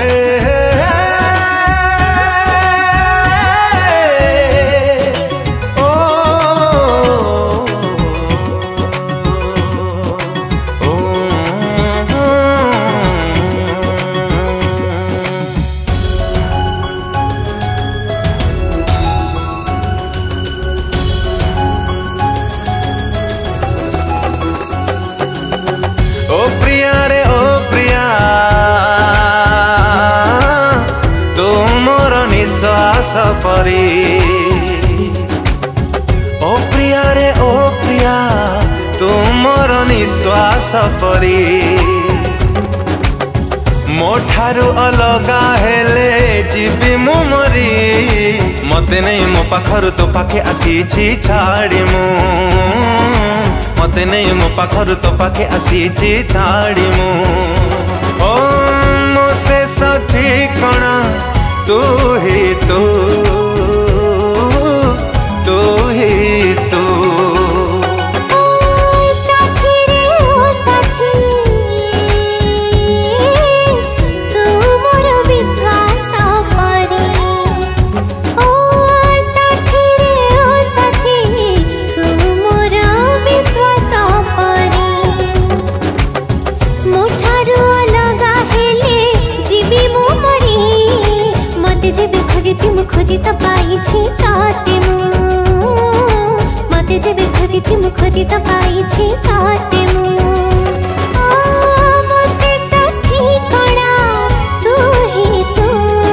से ओ प्रिया रे ओ प्रिया तू मोर निश्वास परी ओ प्रिया रे ओ प्रिया तू मोर निश्वास परी मो ठारू अलगा हेले जीवी मु मरी मते नहीं मो पाखरु तो पाखे आसीछि छाड़ी मु मते नहीं मो पाखरु तो पाखे आसीछि छाड़ी मु ओ मो से ठिकाना तू ही तू तू ही तू खोजी तो पाई छी ताते मु मते जेबे खोजी छी मु खोजी तो पाई छी ताते मु मते तो ठिकाना तू ही तू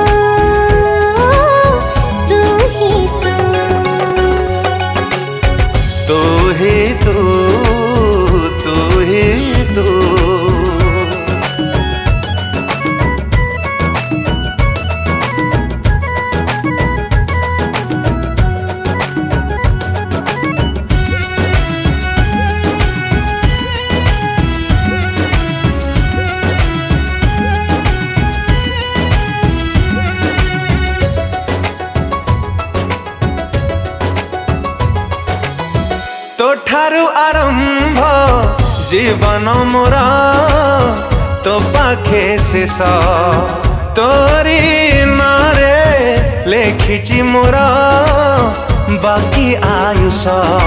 तू ही तू तू ही तू तू ही तू तो ठारू आरंभ जीवन मोरा तो पाखे शेष तोरी नारे लेखिची मोरा बाकी आयुष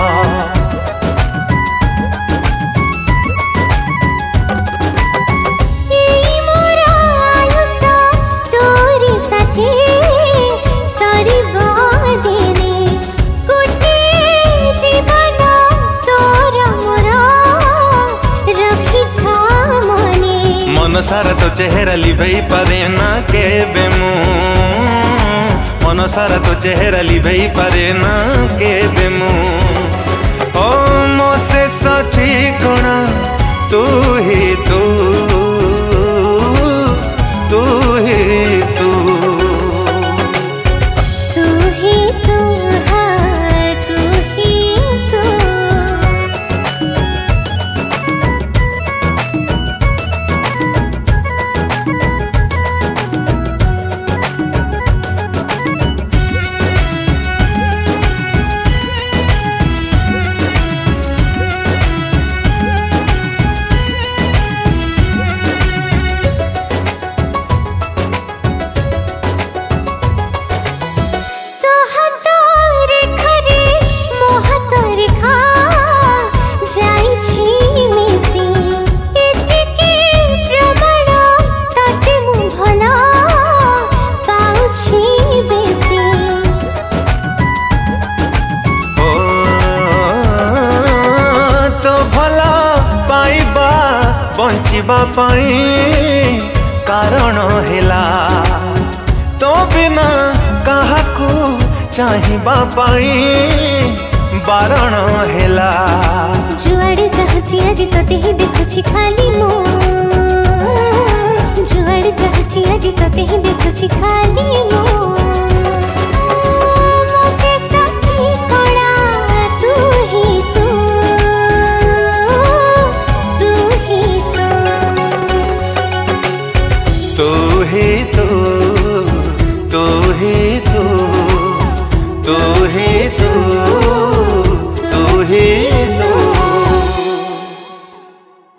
मन सारा तो चेहरा लिभई पारे ना केबे मु मन सारा तो चेहरा लिभई पारे ना केबे मु ओ मो से ठिकाना तू ही तू तू ही तू तू ही तू हाँ तू ही तू बंचिबा पाई कारण हेला तो बिना काहाकू चाहिबा पाई बारण हेला जुआड़े चाहूची आज तते ही देखुची खाली मु जुआड़े चाहूची आज तते ही देखुची खाली मु